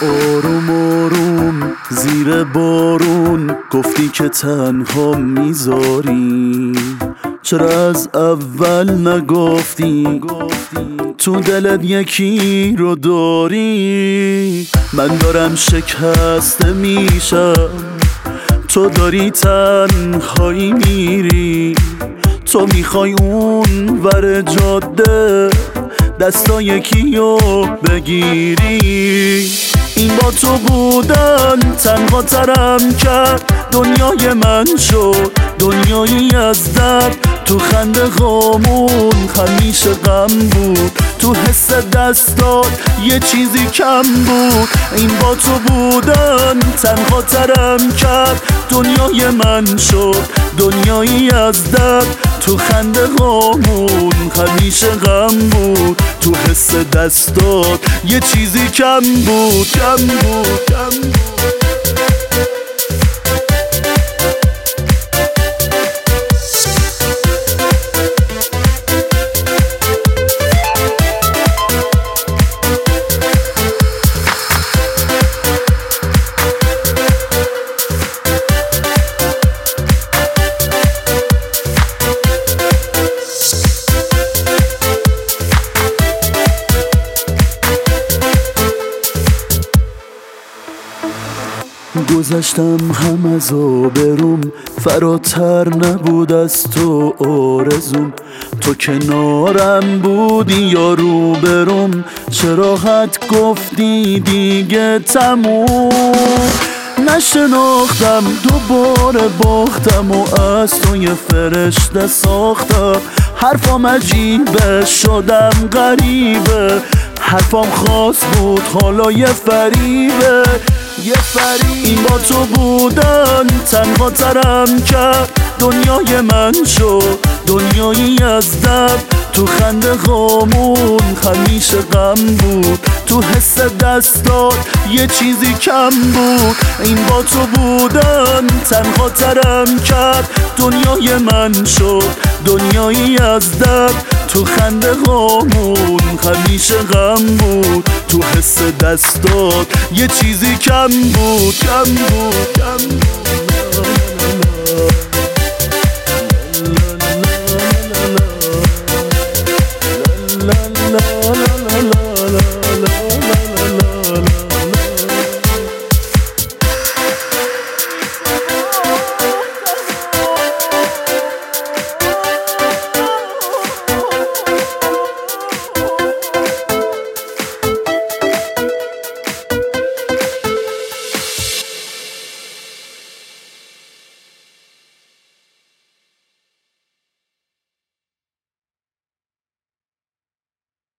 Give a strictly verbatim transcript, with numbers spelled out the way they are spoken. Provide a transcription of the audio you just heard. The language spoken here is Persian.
آروم آروم زیر بارون گفتی که تنها میذاری، چرا از اول نگفتی تو دلت یکی رو داری؟ من دارم شکسته میشم، تو داری تنهایی میری، تو میخوای اون ور جاده دستا یکیو بگیری. این با تو بودن تنها ترم کرد، دنیای من شد دنیایی از درد. تو خنده غامون همیشه غم بود، تو حس دستات یه چیزی کم بود. این با تو بودن تنها ترم کرد، دنیای من شد دنیایی از درد. تو خنده غامون همیشه غم بود، تو حس دستات یه چیزی کم بود کم بود کم بود. گذشتم هم از آبروم، فراتر نبود از تو آرزوم. تو کنارم بودی یا روبروم، چرا حد گفتی دیگه تموم؟ نشناختم دوباره باختم و از تو یه فرشته ساختم. حرفام عجیبه شدم غریبه، حرفام خاص بود حالا یه فریبه یه فریب. این با تو بودن تنها ترم کرد، دنیای من شد دنیایی از درد. تو خنده غامون همیشه غم بود، تو حس دستات یه چیزی کم بود. این با تو بودن تنها ترم کرد، دنیای من شد دنیایی از درد. تو خنده غامون همیشه غم بود، تو حس دستات یه چیزی کم بود کم بود کم بود.